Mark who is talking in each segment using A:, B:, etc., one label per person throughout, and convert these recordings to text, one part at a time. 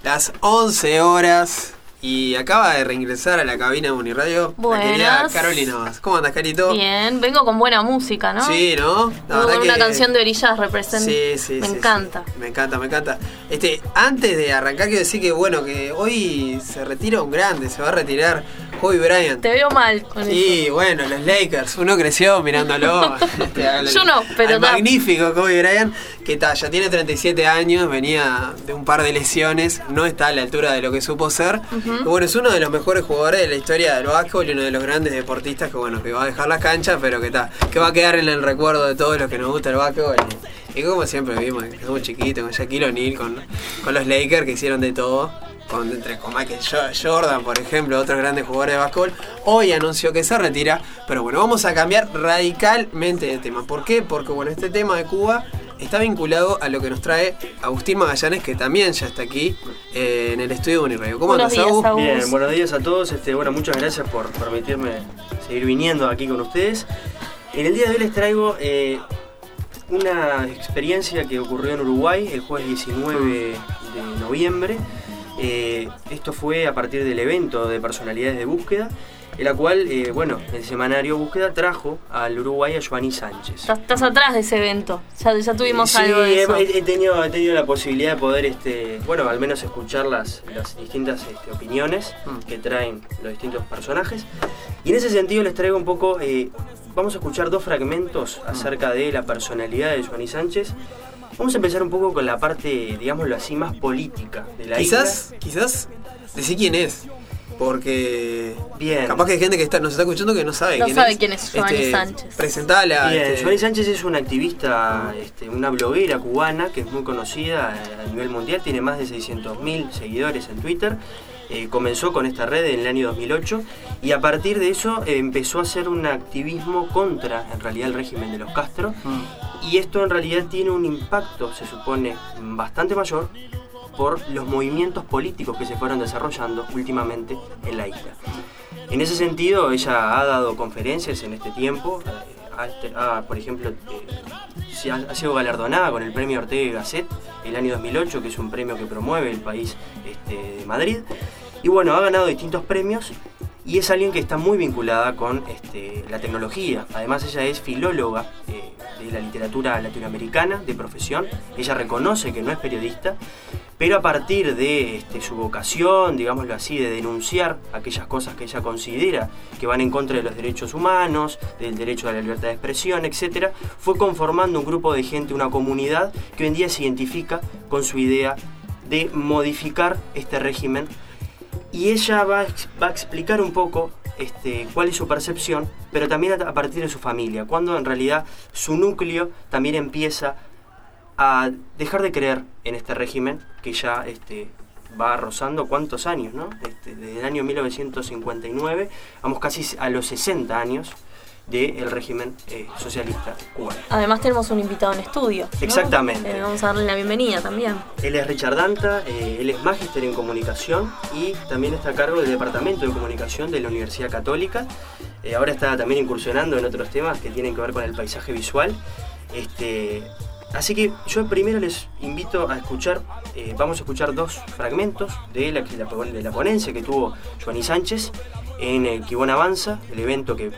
A: las 11 horas y acaba de reingresar a la cabina de Uniradio la querida Carolina Vaz. ¿Cómo andas, Carito?
B: Bien, vengo con buena música, ¿no?
A: Sí, ¿no?
B: Vengo con una canción de Orillaz, representa.
A: Sí,
B: me encanta.
A: Sí. Me encanta. Antes de arrancar quiero decir que bueno, que hoy se retira un grande, se va a retirar Kobe Bryant.
B: Te veo mal con eso.
A: Sí, bueno, los Lakers, uno creció mirándolo.
B: Yo no, pero
A: magnífico Kobe Bryant, que ya tiene 37 años, venía de un par de lesiones, no está a la altura de lo que supo ser. Y bueno, es uno de los mejores jugadores de la historia del básquetbol y uno de los grandes deportistas que bueno, que va a dejar las canchas, pero que va a quedar en el recuerdo de todos los que nos gusta el básquetbol. Y como siempre vimos, que somos chiquitos, con Shaquille O'Neal, con los Lakers que hicieron de todo. Con Michael Jordan, por ejemplo, otros grandes jugadores de básquetbol, hoy anunció que se retira. Pero bueno, vamos a cambiar radicalmente de tema. ¿Por qué? Porque bueno, este tema de Cuba está vinculado a lo que nos trae Agustín Magallanes, que también ya está aquí en el estudio de Uniradio. ¿Cómo andas, Agus?
C: Bien, buenos días a todos. Muchas gracias por permitirme seguir viniendo aquí con ustedes. En el día de hoy les traigo una experiencia que ocurrió en Uruguay el jueves 19 de noviembre. Esto fue a partir del evento de personalidades de búsqueda, en la cual, el semanario Búsqueda trajo al Uruguay a Joanny Sánchez.
B: Estás atrás de ese evento, ya tuvimos algo de eso.
C: He tenido la posibilidad de poder, al menos escuchar las distintas opiniones que traen los distintos personajes. Y en ese sentido les traigo un poco, vamos a escuchar dos fragmentos acerca de la personalidad de Joanny Sánchez. Vamos a empezar un poco con la parte, digámoslo así, más política de la isla.
A: Quizás, decí quién es. Porque
C: bien,
A: capaz que hay gente que nos está escuchando que no sabe
B: quién es Joanny Sánchez.
A: Presentala.
C: Joanny Sánchez es una activista, una bloguera cubana que es muy conocida a nivel mundial, tiene más de 600.000 seguidores en Twitter. Comenzó con esta red en el año 2008 y a partir de eso empezó a hacer un activismo contra, en realidad, el régimen de los Castro. Y esto en realidad tiene un impacto, se supone, bastante mayor por los movimientos políticos que se fueron desarrollando últimamente en la isla. En ese sentido, ella ha dado conferencias en este tiempo, por ejemplo, ha sido galardonada con el premio Ortega y Gasset el año 2008, que es un premio que promueve el país de Madrid. Y bueno, ha ganado distintos premios y es alguien que está muy vinculada con la tecnología. Además, ella es filóloga de la literatura latinoamericana de profesión. Ella reconoce que no es periodista, pero a partir de su vocación, digámoslo así, de denunciar aquellas cosas que ella considera que van en contra de los derechos humanos, del derecho a la libertad de expresión, etc., fue conformando un grupo de gente, una comunidad que hoy en día se identifica con su idea de modificar este régimen. Y ella va a explicar un poco cuál es su percepción, pero también a partir de su familia, cuando en realidad su núcleo también empieza a dejar de creer en este régimen que ya va rozando cuántos años, ¿no? Desde el año 1959, vamos casi a los 60 años del régimen socialista cubano.
B: Además tenemos un invitado en estudio, ¿no?
C: Exactamente.
B: Vamos a darle la bienvenida también.
C: Él es Richard Danta, él es magíster en comunicación y también está a cargo del departamento de comunicación de la Universidad Católica. Ahora está también incursionando en otros temas que tienen que ver con el paisaje visual. Así que yo primero les invito a escuchar, vamos a escuchar dos fragmentos de la ponencia que tuvo Joanny Sánchez en el Quibón Avanza, el evento que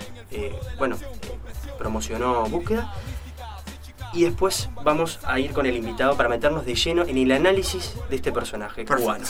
C: promocionó Búsqueda. Y después vamos a ir con el invitado para meternos de lleno en el análisis de este personaje cubano.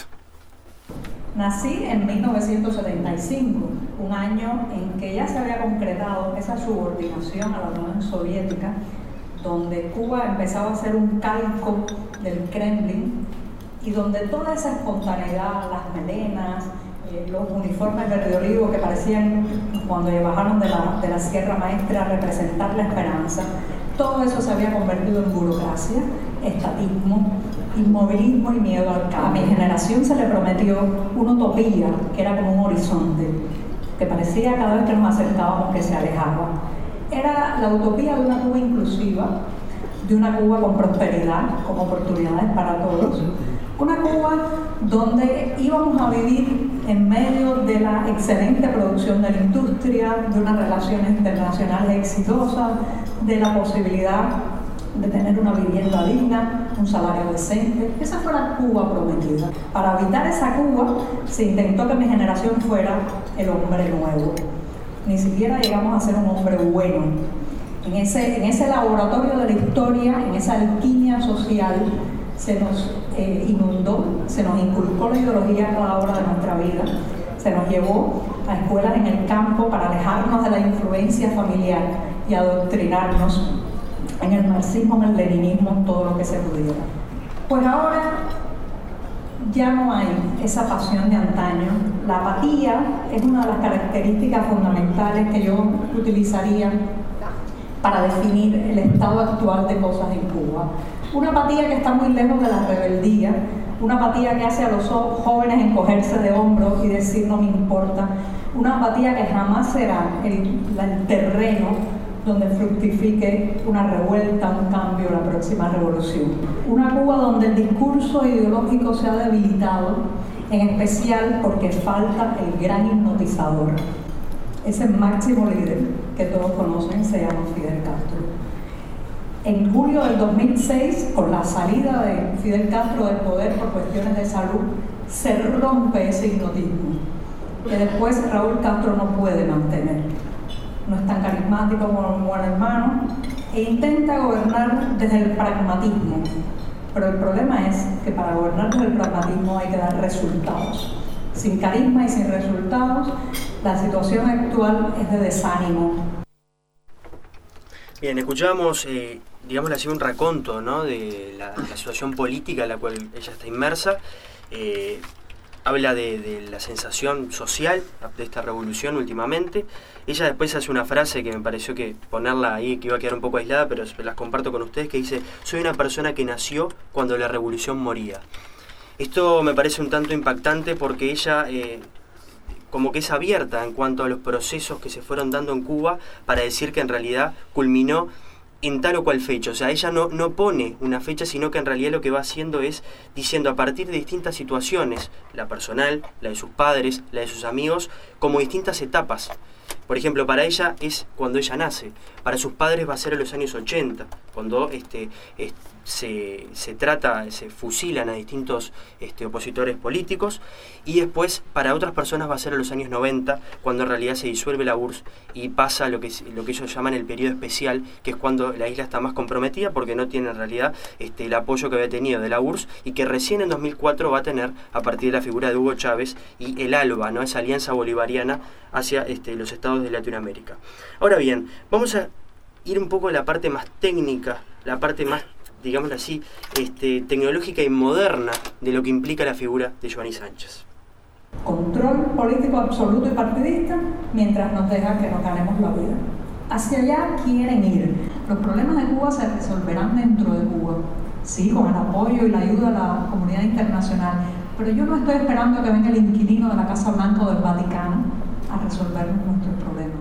D: Nací en 1975, un año en que ya se había concretado esa subordinación a la Unión Soviética, donde Cuba empezaba a ser un calco del Kremlin y donde toda esa espontaneidad, las melenas, los uniformes verde olivo que parecían cuando bajaron de la Sierra Maestra a representar la esperanza, todo eso se había convertido en burocracia, estatismo, inmovilismo y miedo al cambio. A mi generación se le prometió una utopía que era como un horizonte, que parecía cada vez que nos acercábamos que se alejaba. Era la utopía de una Cuba inclusiva, de una Cuba con prosperidad, con oportunidades para todos. Una Cuba donde íbamos a vivir en medio de la excelente producción de la industria, de unas relaciones internacionales exitosas, de la posibilidad de tener una vivienda digna, un salario decente. Esa fue la Cuba prometida. Para evitar esa Cuba, se intentó que mi generación fuera el hombre nuevo. Ni siquiera llegamos a ser un hombre bueno. En ese laboratorio de la historia, en esa alquimia social, se nos inundó, se nos inculcó la ideología a cada hora de nuestra vida, se nos llevó a escuelas en el campo para alejarnos de la influencia familiar y adoctrinarnos en el marxismo, en el leninismo, en todo lo que se pudiera. Pues ahora ya no hay esa pasión de antaño. La apatía es una de las características fundamentales que yo utilizaría para definir el estado actual de cosas en Cuba. Una apatía que está muy lejos de la rebeldía, una apatía que hace a los jóvenes encogerse de hombros y decir no me importa, una apatía que jamás será el terreno donde fructifique una revuelta, un cambio, la próxima revolución. Una Cuba donde el discurso ideológico se ha debilitado, en especial porque falta el gran hipnotizador. Ese máximo líder que todos conocen se llama Fidel Castro. En julio del 2006, con la salida de Fidel Castro del poder por cuestiones de salud, se rompe ese hipnotismo, que después Raúl Castro no puede mantener. No es tan carismático como un buen hermano, e intenta gobernar desde el pragmatismo. Pero el problema es que para gobernar desde el pragmatismo hay que dar resultados. Sin carisma y sin resultados, la situación actual es de desánimo.
C: Bien, escuchamos, digámoslo así, un raconto, ¿no?, de la situación política en la cual ella está inmersa. Habla de la sensación social de esta revolución últimamente. Ella después hace una frase que me pareció que ponerla ahí, que iba a quedar un poco aislada, pero las comparto con ustedes, que dice: soy una persona que nació cuando la revolución moría. Esto me parece un tanto impactante porque ella como que es abierta en cuanto a los procesos que se fueron dando en Cuba para decir que en realidad culminó en tal o cual fecha. O sea, ella no pone una fecha, sino que en realidad lo que va haciendo es diciendo a partir de distintas situaciones, la personal, la de sus padres, la de sus amigos, como distintas etapas. Por ejemplo, para ella es cuando ella nace, para sus padres va a ser en los años 80, cuando se fusilan a distintos opositores políticos, y después para otras personas va a ser en los años 90, cuando en realidad se disuelve la URSS y pasa lo que ellos llaman el periodo especial, que es cuando la isla está más comprometida porque no tiene en realidad el apoyo que había tenido de la URSS, y que recién en 2004 va a tener a partir de la figura de Hugo Chávez y el ALBA, ¿no?, esa alianza bolivariana hacia los estados de Latinoamérica. Ahora bien, vamos a ir un poco a la parte más técnica, la parte más, digámoslo así, tecnológica y moderna de lo que implica la figura de Joanny Sánchez.
D: Control político absoluto y partidista mientras nos dejan que nos ganemos la vida. Hacia allá quieren ir. Los problemas de Cuba se resolverán dentro de Cuba, sí, con el apoyo y la ayuda de la comunidad internacional, pero yo no estoy esperando que venga el inquilino de la Casa Blanca o del Vaticano a resolvernos nuestros problemas.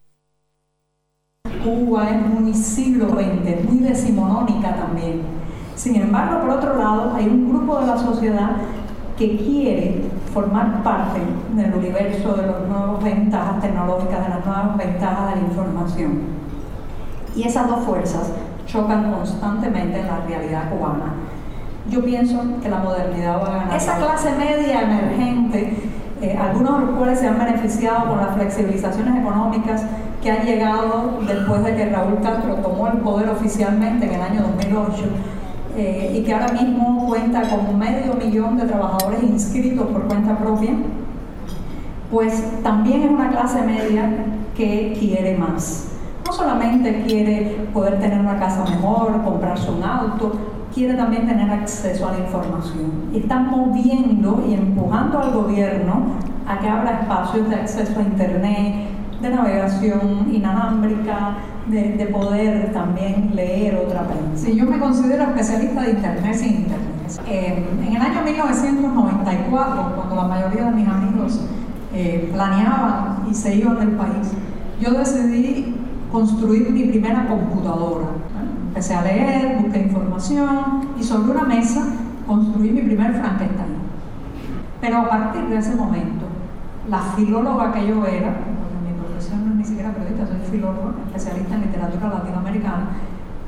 D: Cuba es muy siglo XX, muy decimonónica también. Sin embargo, por otro lado, hay un grupo de la sociedad que quiere formar parte del universo de las nuevas ventajas tecnológicas, de las nuevas ventajas de la información. Y esas dos fuerzas chocan constantemente en la realidad cubana. Yo pienso que la modernidad va a ganar. Esa clase media emergente, algunos de los cuales se han beneficiado con las flexibilizaciones económicas que han llegado después de que Raúl Castro tomó el poder oficialmente en el año 2008, y que ahora mismo cuenta con 500.000 de trabajadores inscritos por cuenta propia, pues también es una clase media que quiere más. No solamente quiere poder tener una casa mejor, comprarse un auto, quiere también tener acceso a la información. Y están moviendo y empujando al gobierno a que abra espacios de acceso a internet, de navegación inalámbrica, de poder también leer otra prensa. Sí, yo me considero especialista de internet sin internet. En el año 1994, cuando la mayoría de mis amigos planeaban y se iban del país, yo decidí construir mi primera computadora. Empecé a leer, busqué información y sobre una mesa construí mi primer Frankenstein. Pero a partir de ese momento, la filóloga que yo era, porque mi profesión no es ni siquiera periodista, soy filóloga, especialista en literatura latinoamericana,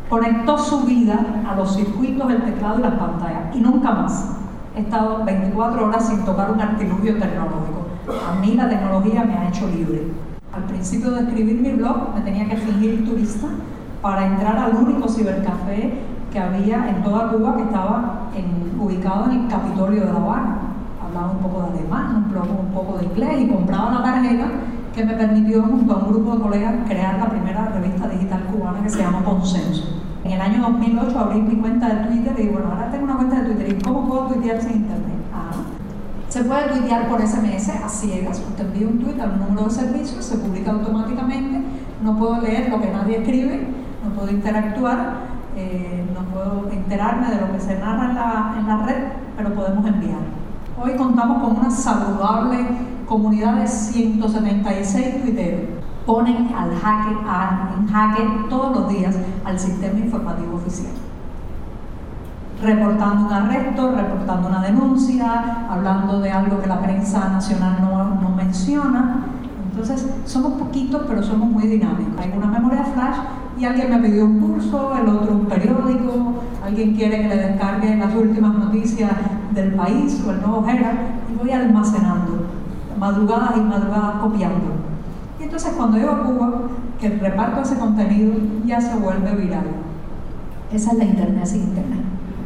D: conectó su vida a los circuitos, el teclado y las pantallas, y nunca más he estado 24 horas sin tocar un artilugio tecnológico. A mí la tecnología me ha hecho libre. Al principio de escribir mi blog me tenía que fingir turista para entrar al único cibercafé que había en toda Cuba, que estaba ubicado en el Capitolio de La Habana. Hablaba un poco de alemán, un poco de inglés, y compraba una tarjeta que me permitió, junto a un grupo de colegas, crear la primera revista digital cubana que se llama Consenso. En el año 2008 abrí mi cuenta de Twitter y digo, bueno, ahora tengo una cuenta de Twitter, ¿y cómo puedo tuitear sin internet? Se puede tuitear por SMS a ciegas. Usted envía un tuit al número de servicio, se publica automáticamente, no puedo leer lo que nadie escribe, no puedo interactuar, no puedo enterarme de lo que se narra en la red, pero podemos enviar. Hoy contamos con una saludable comunidad de 176 tuiteros. Ponen en jaque todos los días al sistema informativo oficial. Reportando un arresto, reportando una denuncia, hablando de algo que la prensa nacional no menciona. Entonces, somos poquitos, pero somos muy dinámicos. Hay una memoria flash y alguien me pidió un curso, el otro un periódico, alguien quiere que le descargue las últimas noticias del país o el nuevo Herald, y voy almacenando, madrugadas y madrugadas copiando. Y entonces cuando llego a Cuba, que reparto ese contenido, ya se vuelve viral. Esa es la internet sin internet.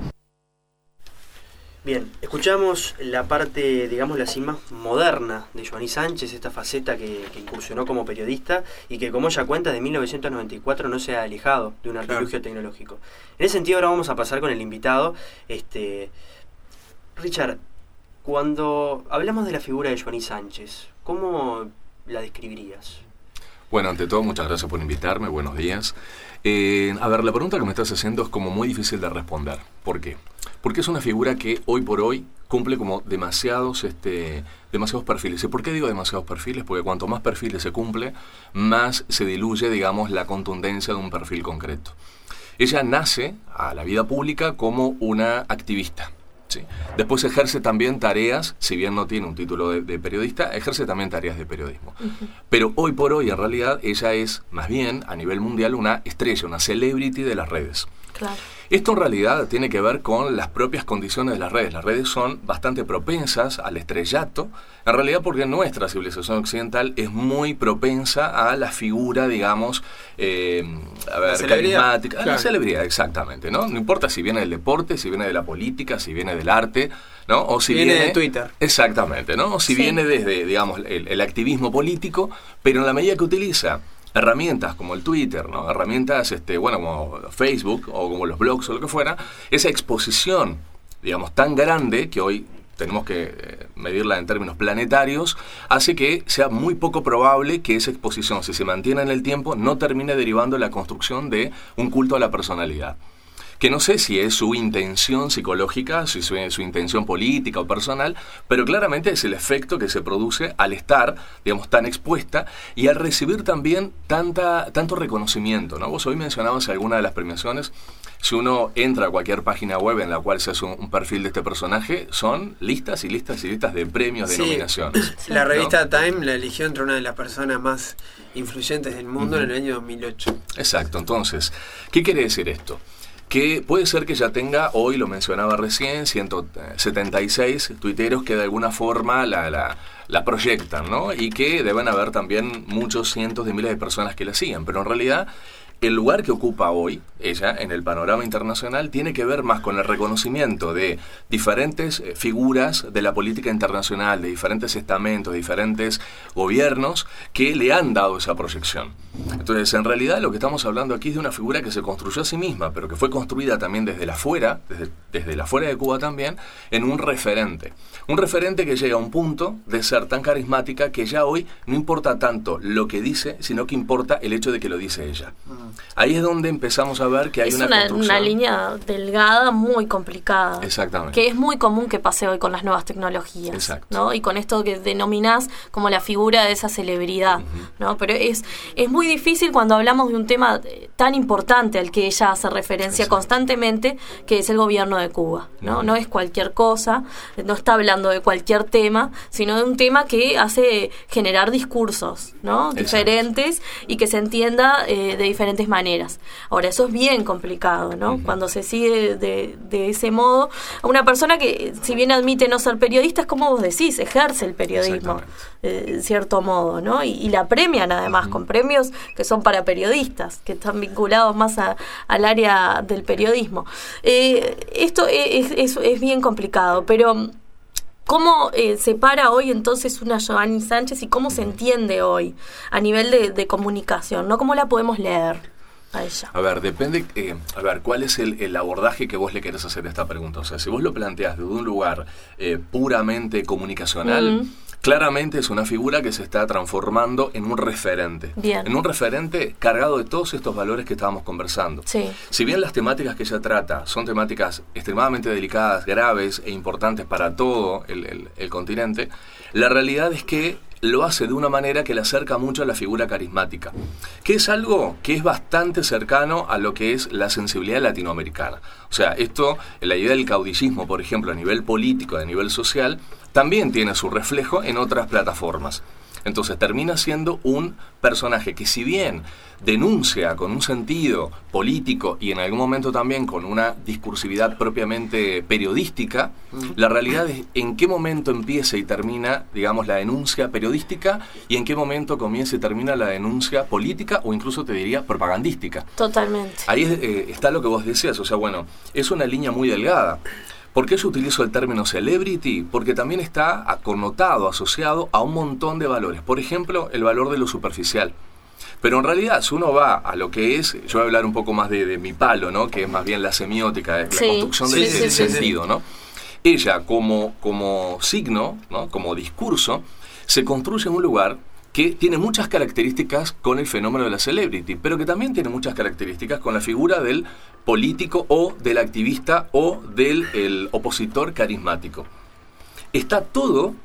C: Bien, escuchamos la parte, digamos, así más moderna de Joanny Sánchez, esta faceta que incursionó como periodista y que, como ella cuenta, de 1994 no se ha alejado de un artilugio tecnológico. En ese sentido, ahora vamos a pasar con el invitado. Richard, cuando hablamos de la figura de Joanny Sánchez, ¿cómo la describirías?
E: Bueno, ante todo, muchas gracias por invitarme, buenos días. A ver, la pregunta que me estás haciendo es como muy difícil de responder. ¿Por qué? Porque es una figura que hoy por hoy cumple como demasiados perfiles. ¿Y por qué digo demasiados perfiles? Porque cuanto más perfiles se cumple, más se diluye, digamos, la contundencia de un perfil concreto. Ella nace a la vida pública como una activista. Sí. Después ejerce también tareas, si bien no tiene un título de periodista, ejerce también tareas de periodismo. Uh-huh. Pero hoy por hoy, en realidad, ella es, más bien, a nivel mundial, una estrella, una celebrity de las redes. Claro. Esto en realidad tiene que ver con las propias condiciones de las redes. Las redes son bastante propensas al estrellato, en realidad porque nuestra civilización occidental es muy propensa a la figura, digamos, carismática. Claro. La celebridad, exactamente, ¿no? No importa si viene del deporte, si viene de la política, si viene del arte, ¿no? O si viene de Twitter. Exactamente, ¿no? O si viene desde, digamos, el activismo político, pero en la medida que utiliza herramientas como el Twitter, ¿no? Herramientas, como Facebook o como los blogs o lo que fuera, esa exposición, digamos, tan grande que hoy tenemos que medirla en términos planetarios, hace que sea muy poco probable que esa exposición, si se mantiene en el tiempo, no termine derivando en la construcción de un culto a la personalidad. Que no sé si es su intención psicológica, si es su intención política o personal, pero claramente es el efecto que se produce al estar, digamos, tan expuesta y al recibir también tanto reconocimiento, ¿no? Vos hoy mencionabas alguna de las premiaciones. Si uno entra a cualquier página web en la cual se hace un perfil de este personaje, son listas y listas y listas de premios, de nominaciones.
A: La revista Time la eligió entre una de las personas más influyentes del mundo en el año 2008.
E: Exacto. Entonces, ¿qué quiere decir esto? Que puede ser que ya tenga, hoy lo mencionaba recién, 176 tuiteros que de alguna forma la proyectan, ¿no? Y que deben haber también muchos cientos de miles de personas que la siguen, pero en realidad el lugar que ocupa hoy ella en el panorama internacional tiene que ver más con el reconocimiento de diferentes figuras de la política internacional, de diferentes estamentos, de diferentes gobiernos que le han dado esa proyección. Entonces, en realidad lo que estamos hablando aquí es de una figura que se construyó a sí misma, pero que fue construida también desde la afuera, desde la afuera de Cuba también, en un referente. Un referente que llega a un punto de ser tan carismática que ya hoy no importa tanto lo que dice, sino que importa el hecho de que lo dice ella. Ahí es donde empezamos a ver que hay una construcción.
B: Una línea delgada muy complicada.
E: Exactamente.
B: Que es muy común que pase hoy con las nuevas tecnologías.
E: Exacto.
B: ¿No? Y con esto que denominás como la figura de esa celebridad. Uh-huh. ¿No? Pero es muy difícil cuando hablamos de un tema tan importante al que ella hace referencia constantemente, que es el gobierno de Cuba. ¿No? Uh-huh. No es cualquier cosa, no está hablando de cualquier tema, sino de un tema que hace generar discursos, ¿no? Diferentes y que se entienda de diferentes diferentes maneras. Ahora, eso es bien complicado, ¿no? Cuando se sigue de ese modo, a una persona que, si bien admite no ser periodista, es como vos decís, ejerce el periodismo, en cierto modo, ¿no? Y la premian además con premios que son para periodistas, que están vinculados más al área del periodismo. Esto es bien complicado, pero ¿cómo se para hoy entonces una Giovanni Sánchez y cómo se entiende hoy a nivel de comunicación, ¿no? ¿Cómo la podemos leer a ella?
E: A ver, depende, ¿cuál es el abordaje que vos le querés hacer a esta pregunta? O sea, si vos lo planteás desde un lugar puramente comunicacional, claramente es una figura que se está transformando en un referente.
B: Bien.
E: En un referente cargado de todos estos valores que estábamos conversando.
B: Sí.
E: Si bien las temáticas que ella trata son temáticas extremadamente delicadas, graves e importantes para todo el continente, la realidad es que lo hace de una manera que le acerca mucho a la figura carismática, que es algo que es bastante cercano a lo que es la sensibilidad latinoamericana. O sea, la idea del caudillismo, por ejemplo, a nivel político, a nivel social, también tiene su reflejo en otras plataformas. Entonces termina siendo un personaje que, si bien denuncia con un sentido político y en algún momento también con una discursividad propiamente periodística, la realidad es en qué momento empieza y termina, digamos, la denuncia periodística y en qué momento comienza y termina la denuncia política o incluso te diría propagandística.
B: Totalmente.
E: Ahí está lo que vos decías, o sea, bueno, es una línea muy delgada. ¿Por qué yo utilizo el término celebrity? Porque también está connotado, asociado a un montón de valores. Por ejemplo, el valor de lo superficial. Pero en realidad, si uno va a lo que es, yo voy a hablar un poco más de mi palo, ¿no? Que es más bien la semiótica, la construcción del sentido, ¿no? Ella, como signo, ¿no? Como discurso, se construye en un lugar que tiene muchas características con el fenómeno de la celebrity, pero que también tiene muchas características con la figura del político o del activista o del opositor carismático. Está todo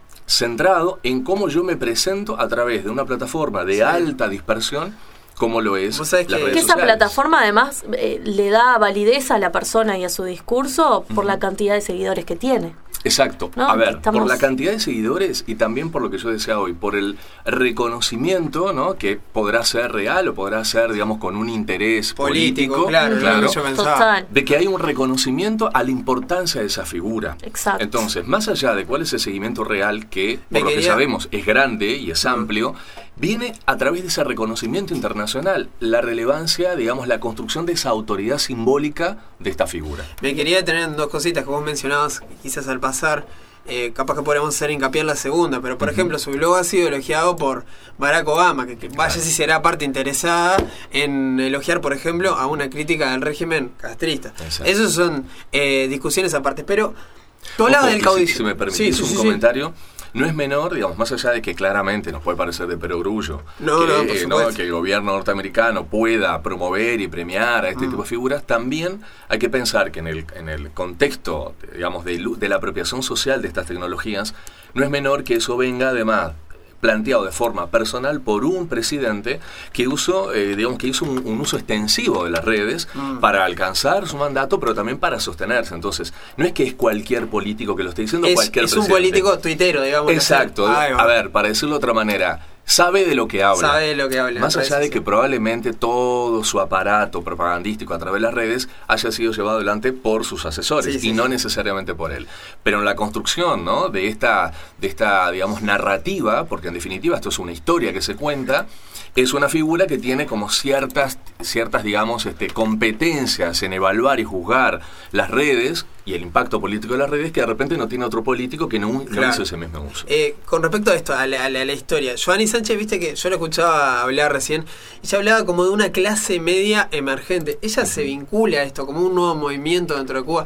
E: centrado en cómo yo me presento a través de una plataforma de alta dispersión, como lo es las redes sociales.
B: Que esa plataforma además le da validez a la persona y a su discurso por la cantidad de seguidores que tiene.
E: Exacto. ¿No? A ver, por la cantidad de seguidores y también por lo que yo decía hoy, por el reconocimiento, ¿no? Que podrá ser real o podrá ser, digamos, con un interés político,
A: claro,
B: Total.
E: de que hay un reconocimiento a la importancia de esa figura.
B: Exacto.
E: Entonces, más allá de cuál es el seguimiento real, que por lo que sabemos es grande y es amplio, viene a través de ese reconocimiento internacional, la relevancia, digamos, la construcción de esa autoridad simbólica de esta figura.
A: Me quería detener en dos cositas que vos mencionabas, quizás al pasar, capaz que podríamos hacer hincapié en la segunda, pero por ejemplo su blog ha sido elogiado por Barack Obama, que vaya si será parte interesada en elogiar, por ejemplo, a una crítica del régimen castrista. Esas son discusiones aparte, pero todo lado del caudillo.
E: Si me permitís un comentario. No es menor, digamos, más allá de que claramente nos puede parecer de perogrullo que el gobierno norteamericano pueda promover y premiar a este tipo de figuras, también hay que pensar que en el contexto, digamos, de la apropiación social de estas tecnologías, no es menor que eso venga además planteado de forma personal por un presidente que hizo un uso extensivo de las redes para alcanzar su mandato, pero también para sostenerse. Entonces, no es que es cualquier político que lo esté diciendo, cualquier presidente.
A: Es un político tuitero, digamos.
E: Exacto. A ver, para decirlo de otra manera, sabe de lo que habla. Más allá de que probablemente todo su aparato propagandístico a través de las redes haya sido llevado adelante por sus asesores no necesariamente por él. Pero en la construcción, ¿no? de esta, digamos, narrativa, porque en definitiva esto es una historia que se cuenta, es una figura que tiene como ciertas digamos, competencias en evaluar y juzgar las redes y el impacto político de las redes que de repente no tiene otro político que no hizo ese mismo uso.
A: Con respecto a esto, a la historia, Giovanni Sánchez, viste que yo lo escuchaba hablar recién, ella hablaba como de una clase media emergente. Ella se vincula a esto como un nuevo movimiento dentro de Cuba.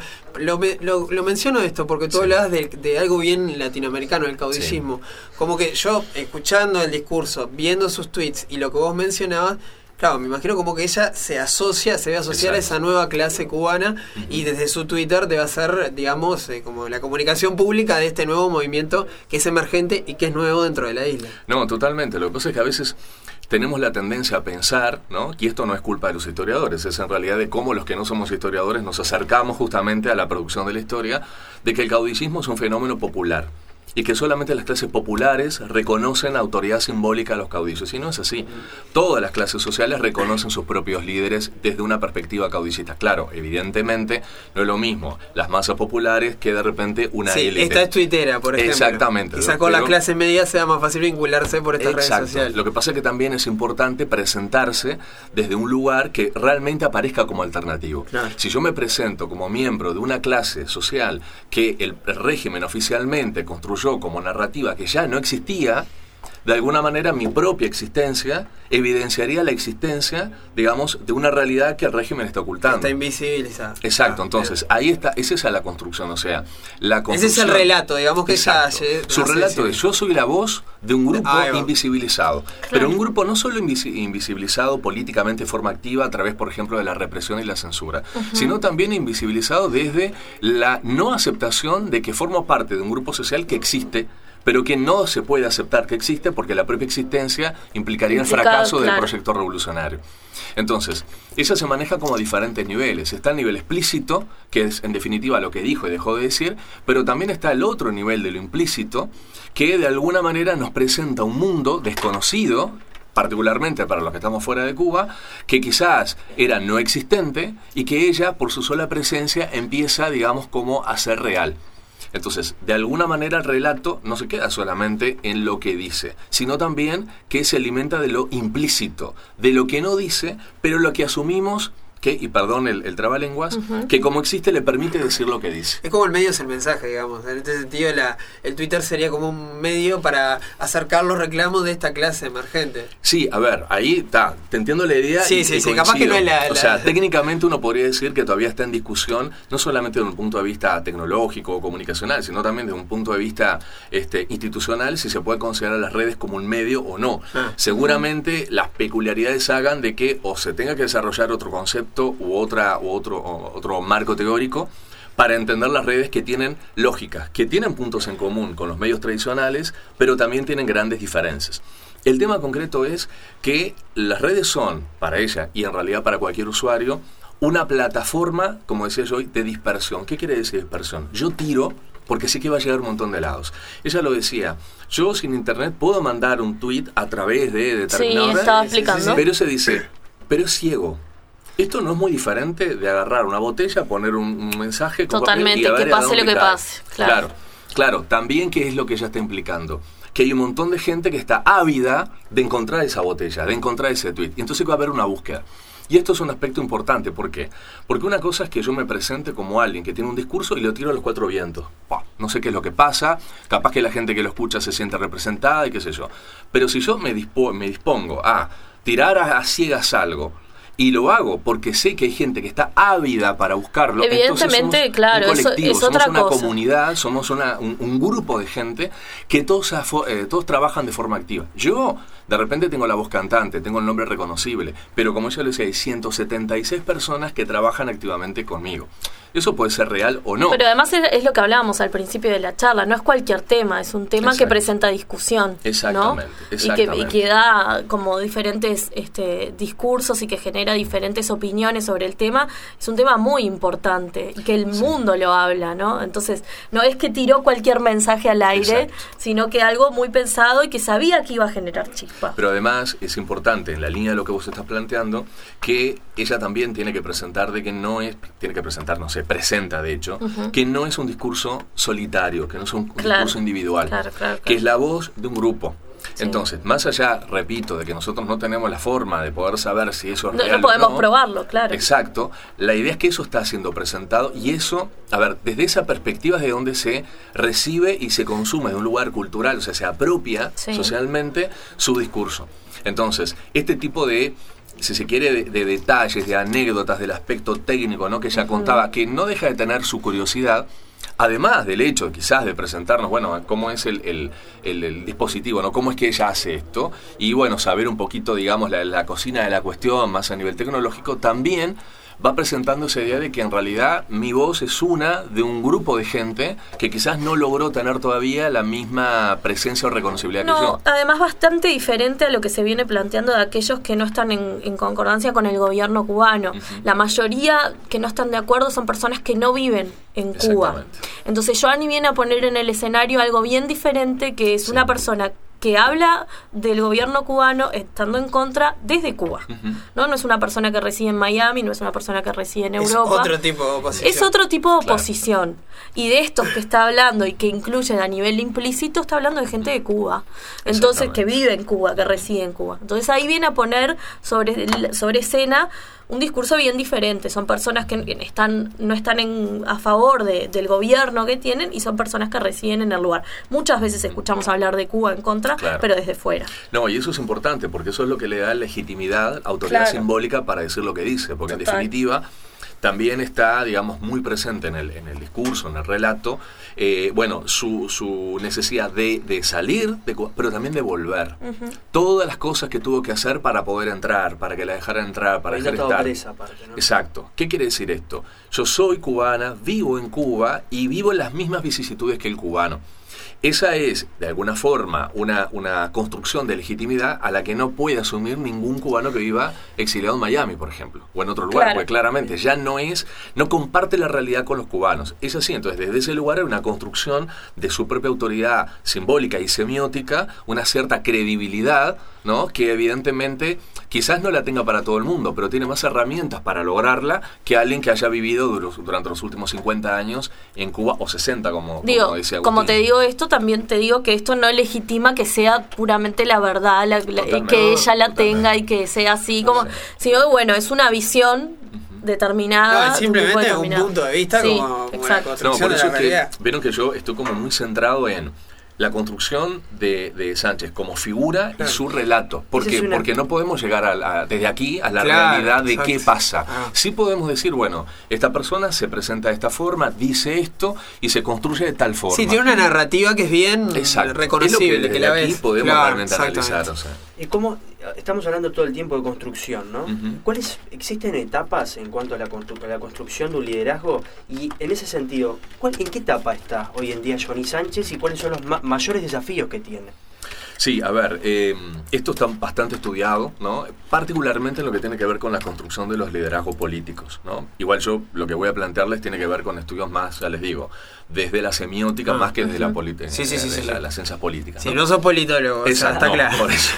A: Lo menciono esto porque tú hablabas de algo bien latinoamericano, el caudillismo. Como que yo, escuchando el discurso, viendo sus tweets y lo que vos mencionabas, claro, me imagino como que ella se ve asociar a esa nueva clase cubana y desde su Twitter debe hacer, digamos, como la comunicación pública de este nuevo movimiento que es emergente y que es nuevo dentro de la isla.
E: No, totalmente. Lo que pasa es que a veces tenemos la tendencia a pensar, ¿no? Y esto no es culpa de los historiadores, es en realidad de cómo los que no somos historiadores nos acercamos justamente a la producción de la historia, de que el caudillismo es un fenómeno popular. y que solamente las clases populares reconocen autoridad simbólica a los caudillos. Y no es así. Todas las clases sociales reconocen sus propios líderes desde una perspectiva caudillista. Claro, evidentemente no es lo mismo las masas populares que de repente una élite.
A: Esta es tuitera, por ejemplo.
E: Exactamente.
A: Quizá con la clase media sea más fácil vincularse por estas redes sociales.
E: Lo que pasa es que también es importante presentarse desde un lugar que realmente aparezca como alternativo. Claro. Si yo me presento como miembro de una clase social que el régimen oficialmente construyó como narrativa que ya no existía, de alguna manera mi propia existencia evidenciaría la existencia, digamos, de una realidad que el régimen está ocultando.
A: Está invisibilizada.
E: Exacto, entonces ahí está, es esa la construcción, o sea, la construcción.
A: Ese es el relato, digamos que
E: su relato es: yo soy la voz de un grupo invisibilizado, pero un grupo no solo invisibilizado políticamente de forma activa a través, por ejemplo, de la represión y la censura, sino también invisibilizado desde la no aceptación de que forma parte de un grupo social que existe, pero que no se puede aceptar que existe porque la propia existencia implicaría el fracaso del proyecto revolucionario. Entonces, ella se maneja como a diferentes niveles. Está el nivel explícito, que es en definitiva lo que dijo y dejó de decir, pero también está el otro nivel de lo implícito, que de alguna manera nos presenta un mundo desconocido, particularmente para los que estamos fuera de Cuba, que quizás era no existente y que ella, por su sola presencia, empieza, digamos, como a ser real. Entonces, de alguna manera el relato no se queda solamente en lo que dice, sino también que se alimenta de lo implícito, de lo que no dice, pero lo que asumimos que, y perdón el trabalenguas, que como existe le permite decir lo que dice.
A: Es como el medio es el mensaje, digamos. En este sentido, el Twitter sería como un medio para acercar los reclamos de esta clase emergente.
E: Sí, a ver, ahí está, te entiendo la idea.
A: Sí, capaz que no es
E: O sea, técnicamente uno podría decir que todavía está en discusión, no solamente desde un punto de vista tecnológico o comunicacional, sino también desde un punto de vista institucional, si se puede considerar las redes como un medio o no. Seguramente las peculiaridades hagan de que o se tenga que desarrollar otro concepto u otro marco teórico para entender las redes que tienen lógicas, que tienen puntos en común con los medios tradicionales, pero también tienen grandes diferencias. El tema concreto es que las redes son, para ella y en realidad para cualquier usuario, una plataforma, como decía yo hoy, de dispersión. ¿Qué quiere decir dispersión? Yo tiro porque sé que va a llegar un montón de lados. Ella lo decía: yo sin internet puedo mandar un tweet a través de determinada red,
B: estaba explicando.
E: pero se dice, pero es ciego. Esto no es muy diferente de agarrar una botella, poner un mensaje con
B: totalmente, y a ver que pase lo que pase.
E: Claro, también qué es lo que ella está implicando. Que hay un montón de gente que está ávida de encontrar esa botella, de encontrar ese tweet. Y entonces va a haber una búsqueda. Y esto es un aspecto importante. ¿Por qué? Porque una cosa es que yo me presente como alguien que tiene un discurso y lo tiro a los cuatro vientos. No sé qué es lo que pasa, capaz que la gente que lo escucha se siente representada y qué sé yo. Pero si yo me dispongo a tirar a ciegas algo, y lo hago porque sé que hay gente que está ávida para buscarlo.
B: Evidentemente,
E: somos
B: claro,
E: un colectivo,
B: es otra
E: somos una
B: cosa.
E: Comunidad, somos un grupo de gente que todos trabajan de forma activa. Yo, de repente, tengo la voz cantante, tengo el nombre reconocible, pero como yo le decía, hay 176 personas que trabajan activamente conmigo. Eso puede ser real o no.
B: Pero además es lo que hablábamos al principio de la charla, no es cualquier tema, es un tema que presenta discusión.
E: Exactamente,
B: ¿no?
E: exactamente.
B: Y que da como diferentes discursos y que genera diferentes opiniones sobre el tema. Es un tema muy importante y que el mundo lo habla, ¿no? Entonces, no es que tiró cualquier mensaje al aire, sino que algo muy pensado y que sabía que iba a generar chispa.
E: Pero además es importante, en la línea de lo que vos estás planteando, que ella también tiene que presentar presenta de hecho, que no es un discurso solitario, que no es un discurso individual, que es la voz de un grupo. Sí. Entonces, más allá, repito, de que nosotros no tenemos la forma de poder saber si eso es real o no.
B: No podemos probarlo, claro.
E: Exacto. La idea es que eso está siendo presentado y eso, a ver, desde esa perspectiva es de donde se recibe y se consume de un lugar cultural, o sea, se apropia socialmente su discurso. Entonces, este tipo de, si se quiere, de detalles, de anécdotas del aspecto técnico, ¿no?, que ella contaba, que no deja de tener su curiosidad, además del hecho quizás de presentarnos, bueno, cómo es el dispositivo, ¿no?, cómo es que ella hace esto, y bueno, saber un poquito, digamos, la cocina de la cuestión, más a nivel tecnológico, también va presentando esa idea de que en realidad mi voz es una de un grupo de gente que quizás no logró tener todavía la misma presencia o reconocibilidad que yo.
B: Además bastante diferente a lo que se viene planteando de aquellos que no están en concordancia con el gobierno cubano. La mayoría que no están de acuerdo son personas que no viven en Cuba. Entonces Joanny viene a poner en el escenario algo bien diferente, que es una persona que habla del gobierno cubano estando en contra desde Cuba. No es una persona que reside en Miami, no es una persona que reside en Europa.
A: Es otro tipo de oposición.
B: Es otro tipo de oposición. Y de estos que está hablando y que incluyen a nivel implícito, está hablando de gente de Cuba. Entonces, que vive en Cuba, que reside en Cuba. Entonces ahí viene a poner sobre escena un discurso bien diferente. Son personas que no están a favor del gobierno que tienen, y son personas que residen en el lugar. Muchas veces escuchamos hablar de Cuba en contra, pero desde fuera.
E: No, y eso es importante, porque eso es lo que le da legitimidad, autoridad simbólica para decir lo que dice, porque en definitiva también está, digamos, muy presente en el discurso, en el relato, su necesidad de salir, pero también de volver. Todas las cosas que tuvo que hacer para poder entrar, para que la dejaran entrar, para dejar estar.
C: Presa, ¿no?
E: Exacto. ¿Qué quiere decir esto? Yo soy cubana, vivo en Cuba y vivo en las mismas vicisitudes que el cubano. Esa es, de alguna forma, una construcción de legitimidad a la que no puede asumir ningún cubano que viva exiliado en Miami, por ejemplo, o en otro lugar, porque claramente ya no comparte la realidad con los cubanos. Es así, entonces desde ese lugar hay una construcción de su propia autoridad simbólica y semiótica, una cierta credibilidad, ¿no? Que evidentemente quizás no la tenga para todo el mundo, pero tiene más herramientas para lograrla que alguien que haya vivido durante los últimos 50 años en Cuba, o 60, como decía Agustín.
B: Como te digo esto, también te digo que esto no legitima que sea puramente la verdad, que ella la tenga y que sea así, sino que bueno, es una visión determinada.
A: No, simplemente un punto de vista como la construcción de la realidad.
E: Vieron que yo estoy como muy centrado en la construcción de Sánchez como figura y su relato. Porque no podemos llegar desde aquí a la realidad de qué pasa. Sí podemos decir, bueno, esta persona se presenta de esta forma, dice esto y se construye de tal forma.
A: Sí, tiene una narrativa que es bien reconocible.
E: Es lo que la aquí podemos realmente analizar.
C: ¿Y cómo estamos hablando todo el tiempo de construcción, ¿no? ¿Existen etapas en cuanto a la construcción de un liderazgo? Y en ese sentido, ¿en qué etapa está hoy en día Joanny Sánchez y cuáles son los mayores desafíos que tiene?
E: Sí, a ver, esto está bastante estudiado, ¿no? Particularmente en lo que tiene que ver con la construcción de los liderazgos políticos, ¿no? Igual yo lo que voy a plantearles tiene que ver con estudios más, ya les digo, desde la semiótica más que desde la política, las ciencias políticas.
A: ¿No? Si no sos politólogo, está claro.
E: Por eso.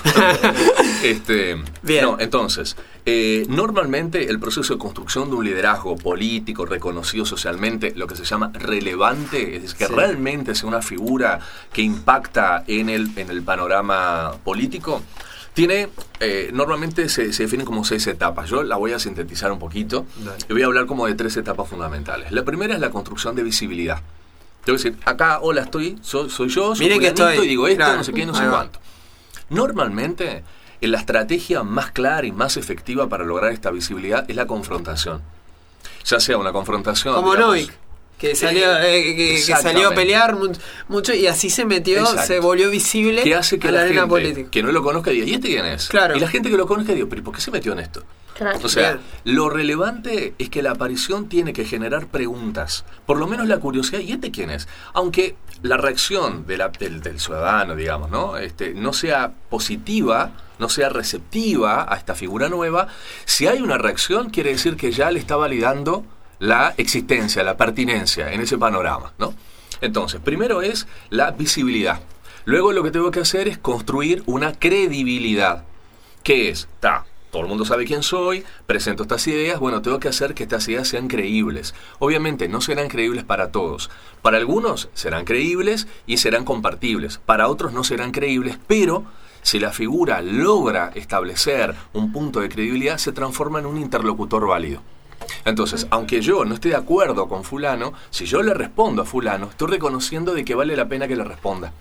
E: Bien. No, entonces, normalmente el proceso de construcción de un liderazgo político reconocido socialmente, lo que se llama relevante, es decir, que realmente sea una figura que impacta en el panorama político, tiene, normalmente se definen como 6 etapas. Yo la voy a sintetizar un poquito. Y voy a hablar como de 3 etapas fundamentales. La primera es la construcción de visibilidad. Tengo que decir, acá, hola, soy yo, soy fulanito y digo esto, no sé qué, no sé cuánto. Normalmente, la estrategia más clara y más efectiva para lograr esta visibilidad es la confrontación. Ya sea una confrontación,
A: como Novik, que salió a pelear mucho y así se metió, se volvió visible.
E: Que hace que
A: a
E: la
A: arena
E: gente
A: política
E: que no lo conozca diga, ¿y este quién es?
A: Claro.
E: Y la gente que lo conozca diga, ¿pero por qué se metió en esto?
B: Claro.
E: O sea, lo relevante es que la aparición tiene que generar preguntas, por lo menos la curiosidad, ¿y este quién es? Aunque la reacción del ciudadano, digamos, no sea positiva, no sea receptiva a esta figura nueva, si hay una reacción quiere decir que ya le está validando la existencia, la pertinencia en ese panorama, ¿no? Entonces, primero es la visibilidad. Luego lo que tengo que hacer es construir una credibilidad. ¿Qué es? Todo el mundo sabe quién soy, presento estas ideas, bueno, tengo que hacer que estas ideas sean creíbles. Obviamente no serán creíbles para todos. Para algunos serán creíbles y serán compartibles. Para otros no serán creíbles, pero si la figura logra establecer un punto de credibilidad, se transforma en un interlocutor válido. Entonces, aunque yo no esté de acuerdo con fulano, si yo le respondo a fulano, estoy reconociendo de que vale la pena que le responda.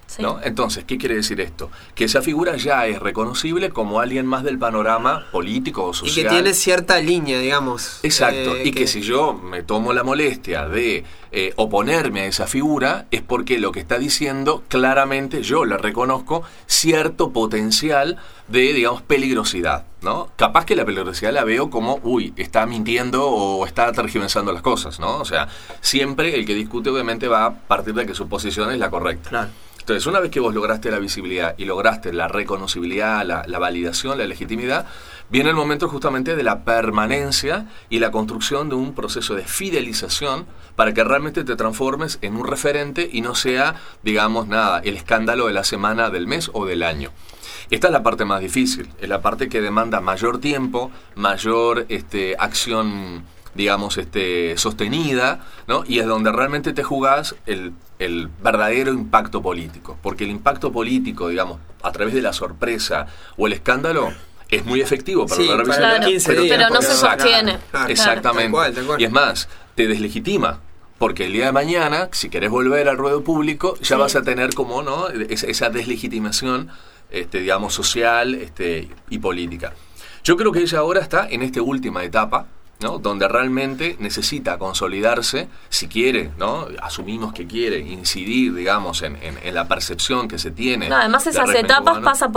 B: Sí.
E: ¿no? Entonces, ¿qué quiere decir esto? Que esa figura ya es reconocible como alguien más del panorama político o social.
A: Y que tiene cierta línea, digamos.
E: Exacto, y que si yo me tomo la molestia de oponerme a esa figura, es porque lo que está diciendo, claramente yo le reconozco cierto potencial de, digamos, peligrosidad, ¿no? Capaz que la peligrosidad la veo como, está mintiendo o está tergiversando las cosas, ¿no? O sea, siempre el que discute obviamente va a partir de que su posición es la correcta.
A: Claro.
E: Entonces, una vez que vos lograste la visibilidad y lograste la reconocibilidad, la validación, la legitimidad, viene el momento justamente de la permanencia y la construcción de un proceso de fidelización para que realmente te transformes en un referente y no sea, digamos, el escándalo de la semana, del mes o del año. Esta es la parte más difícil, es la parte que demanda mayor tiempo, mayor acción, digamos, sostenida, ¿no? Y es donde realmente te jugás el verdadero impacto político. Porque el impacto político, digamos, a través de la sorpresa o el escándalo, es muy efectivo para lograr visibilidad.
B: Pero no se sostiene.
E: Exactamente.
A: Tal cual.
E: Y es más, te deslegitima. Porque el día de mañana, si querés volver al ruedo público, ya vas a tener como, ¿no?, esa deslegitimación, digamos, social y política. Yo creo que ella ahora está en esta última etapa, ¿no?, donde realmente necesita consolidarse, si quiere, ¿no?, asumimos que quiere incidir, digamos, en la percepción que se tiene.
B: No, además esas etapas pasa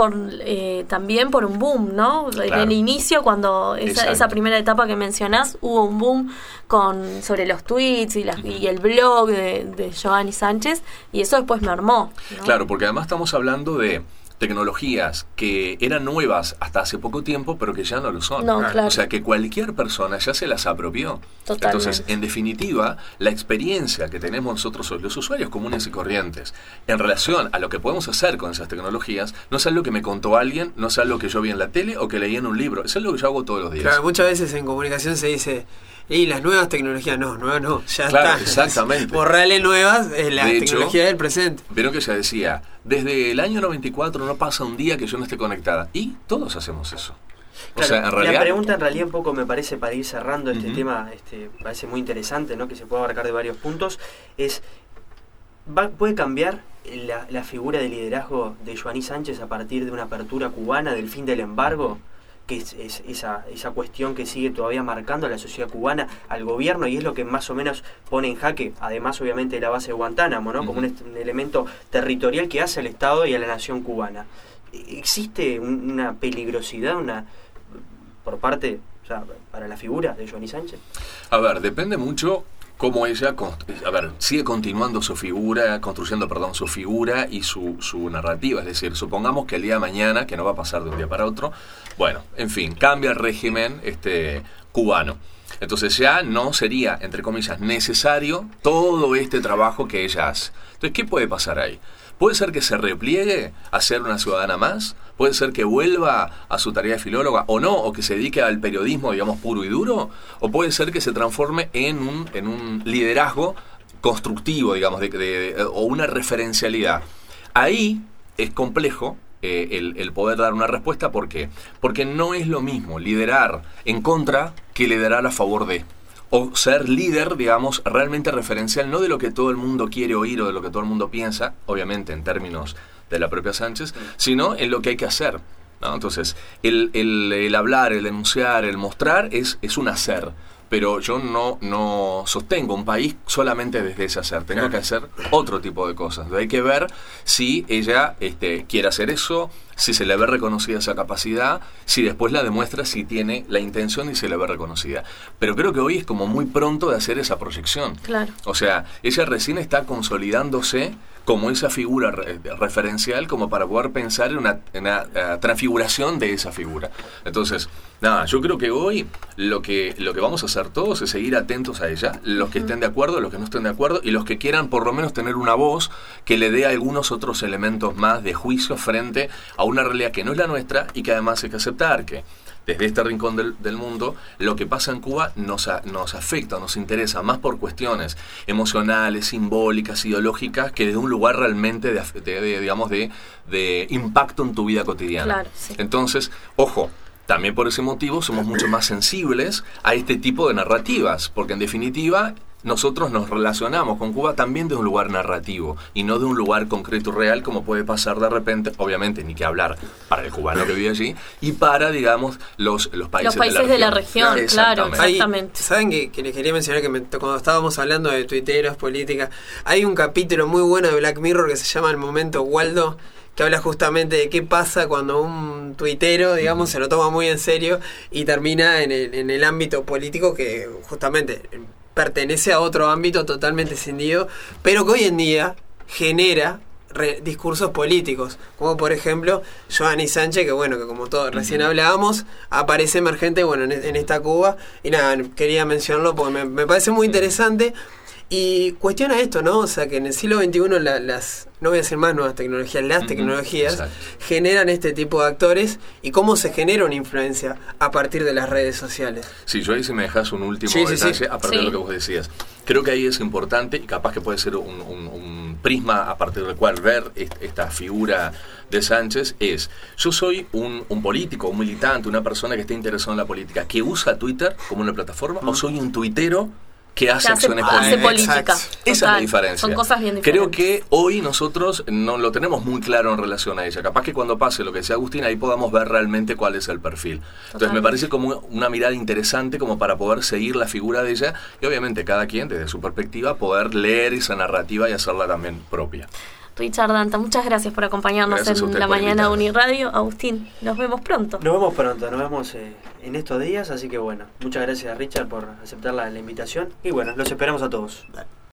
B: también por un boom, ¿no? Claro. En el inicio, cuando esa primera etapa que mencionás, hubo un boom sobre los tweets y el blog de Giovanni Sánchez, y eso después mermó, ¿no?
E: Claro, porque además estamos hablando de tecnologías que eran nuevas hasta hace poco tiempo, pero que ya no lo son.
B: No, claro.
E: O sea, que cualquier persona ya se las apropió.
B: Totalmente.
E: Entonces, en definitiva, la experiencia que tenemos nosotros, los usuarios comunes y corrientes, en relación a lo que podemos hacer con esas tecnologías, no es algo que me contó alguien, no es algo que yo vi en la tele o que leí en un libro, es algo que yo hago todos los días.
A: Claro, muchas veces en comunicación se dice, y las nuevas tecnologías, nuevas no, ya
E: claro,
A: está.
E: Exactamente.
A: Borrarle nuevas es la tecnología del presente.
E: Vieron que ella decía, desde el año 94 no pasa un día que yo no esté conectada. Y todos hacemos eso.
C: Claro,
E: o sea, en realidad,
C: la pregunta en realidad un poco me parece, para ir cerrando este tema, parece muy interesante, ¿no?, que se puede abarcar de varios puntos, es, ¿puede cambiar la figura de liderazgo de Giovanni Sánchez a partir de una apertura cubana, del fin del embargo? Que es esa cuestión que sigue todavía marcando a la sociedad cubana, al gobierno, y es lo que más o menos pone en jaque, además obviamente de la base de Guantánamo, ¿no?, como un elemento territorial que hace al Estado y a la nación cubana. ¿Existe una peligrosidad por parte, o sea, para la figura de Giovanni Sánchez?
E: A ver, depende mucho cómo ella sigue continuando su figura, construyendo, su figura y su narrativa. Es decir, supongamos que el día de mañana, que no va a pasar de un día para otro, bueno, en fin, cambia el régimen cubano. Entonces ya no sería, entre comillas, necesario todo este trabajo que ella hace. Entonces, ¿qué puede pasar ahí? Puede ser que se repliegue a ser una ciudadana más, puede ser que vuelva a su tarea de filóloga o no, o que se dedique al periodismo, digamos, puro y duro, o puede ser que se transforme en un liderazgo constructivo, digamos, o una referencialidad. Ahí es complejo el poder dar una respuesta. ¿Por qué? Porque no es lo mismo liderar en contra que liderar a favor de. O ser líder, digamos, realmente referencial, no de lo que todo el mundo quiere oír o de lo que todo el mundo piensa, obviamente en términos de la propia Sánchez, sino en lo que hay que hacer, ¿no? Entonces, el hablar, el denunciar, el mostrar es un hacer. Pero yo no sostengo un país solamente desde ese hacer. Tengo que hacer otro tipo de cosas. Hay que ver si ella quiere hacer eso, si se le ve reconocida esa capacidad, si después la demuestra si tiene la intención y se le ve reconocida. Pero creo que hoy es como muy pronto de hacer esa proyección.
B: Claro.
E: O sea, ella recién está consolidándose como esa figura referencial, como para poder pensar en una transfiguración de esa figura. Entonces, nada, yo creo que hoy lo que vamos a hacer todos es seguir atentos a ella, los que estén de acuerdo, los que no estén de acuerdo, y los que quieran por lo menos tener una voz que le dé algunos otros elementos más de juicio frente a una realidad que no es la nuestra y que además hay que aceptar que desde este rincón del mundo, lo que pasa en Cuba nos afecta, nos interesa más por cuestiones emocionales, simbólicas, ideológicas, que desde un lugar realmente de impacto en tu vida cotidiana.
B: Claro, sí.
E: Entonces, ojo, también por ese motivo somos mucho más sensibles a este tipo de narrativas, porque en definitiva nosotros nos relacionamos con Cuba también de un lugar narrativo y no de un lugar concreto y real, como puede pasar de repente, obviamente, ni que hablar para el cubano que vive allí y para, digamos, los países
B: de la región. Claro, exactamente.
A: ¿Saben que les quería mencionar que cuando estábamos hablando de tuiteros, política, hay un capítulo muy bueno de Black Mirror que se llama El Momento Waldo, que habla justamente de qué pasa cuando un tuitero, digamos, se lo toma muy en serio y termina en el ámbito político que justamente pertenece a otro ámbito totalmente escindido, pero que hoy en día genera discursos políticos, como por ejemplo Joanny Sánchez, que bueno, que como todos recién hablábamos, aparece emergente, bueno, en esta Cuba, y nada, quería mencionarlo porque me parece muy interesante. Y cuestiona esto, ¿no? O sea, que en el siglo XXI no voy a decir más nuevas tecnologías, las tecnologías generan este tipo de actores y cómo se genera una influencia a partir de las redes sociales.
E: Sí, yo ahí si me dejas un último detalle, aparte de lo que vos decías. Creo que ahí es importante y capaz que puede ser un prisma a partir del cual ver esta figura de Sánchez yo soy un político, un militante, una persona que está interesada en la política, que usa Twitter como una plataforma, o soy un tuitero que hace acciones políticas. Esa es la diferencia.
B: Son cosas bien diferentes.
E: Creo que hoy nosotros no lo tenemos muy claro en relación a ella. Capaz que cuando pase lo que decía Agustín, ahí podamos ver realmente cuál es el perfil. Entonces me parece como una mirada interesante como para poder seguir la figura de ella y obviamente cada quien desde su perspectiva poder leer esa narrativa y hacerla también propia.
B: Richard Danta, muchas gracias por acompañarnos en la mañana de Uniradio. Agustín, nos vemos pronto.
C: Nos vemos en estos días, así que bueno, muchas gracias Richard por aceptar la invitación y bueno, los esperamos a todos.